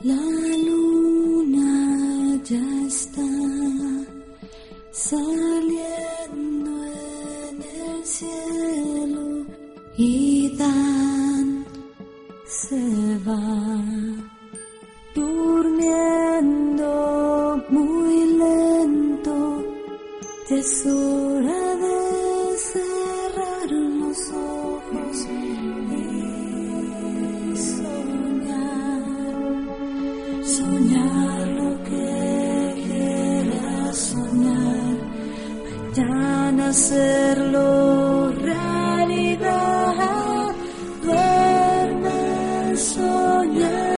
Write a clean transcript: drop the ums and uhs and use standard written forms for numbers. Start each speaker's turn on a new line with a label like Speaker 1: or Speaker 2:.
Speaker 1: La luna ya está saliendo en el cielo y Dan se va durmiendo muy lento. Es hora de cerrar los ojos y soñar lo que quieras soñar, mañana hacerlo.